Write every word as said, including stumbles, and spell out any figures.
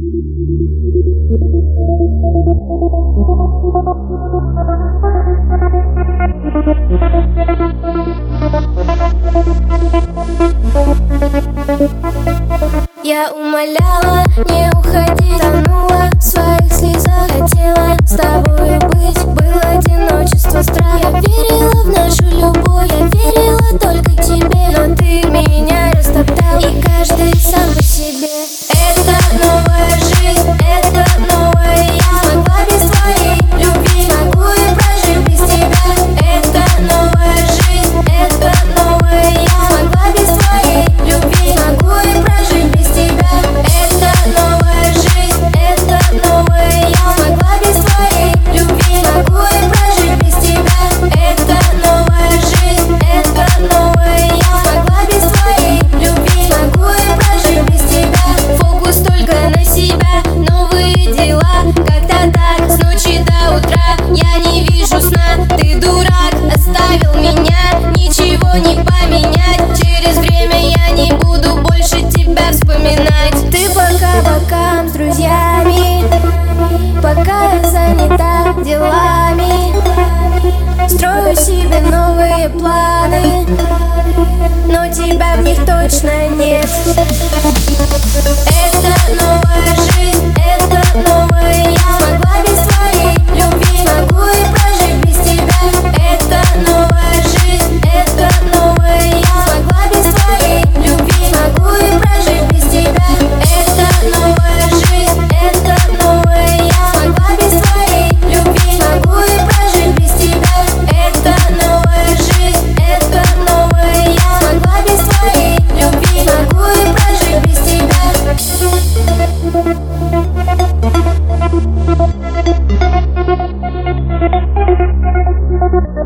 Я умоляла, не уходи, тонула в своих слезах. Хотела с тобой быть, было одиночество, страх. Я верила в нашу любовь, я верила только тебе, но ты меня растоптал, и каждый сам по себе. Это новая жизнь, это новая я. Смогла без твоей любви, смогу и прожить без тебя. Это новая жизнь, это новая я. Смогла без твоей любви, смогу и прожить без тебя. Это новая жизнь, это новая я. Смогла без твоей любви, смогу и прожить без тебя. Это новая жизнь, это новая я. Смогла без твоей любви, смогу и прожить без тебя. Фокус только на себя, новые дела, как-то так, с ночи до утра. Я не вижу сна, ты дурак, оставил меня, ничего не поменять. Через время я не буду больше тебя вспоминать. Ты пока бокам с друзьями, пока я занята делами. Строю себе новые планы, но тебя в них точно нет. Это новая жизнь, это новая я. Смогла без твоей любви, смогу и прожить без тебя. Это новая жизнь, это новая я. Смогла без твоей любви, смогу и прожить без тебя. Это новая жизнь, это новая я. Смогла без твоей любви, смогу и прожить без тебя. Это новая жизнь, это новая я. Смогла без твоей любви, смогу и прожить без тебя. Thank you.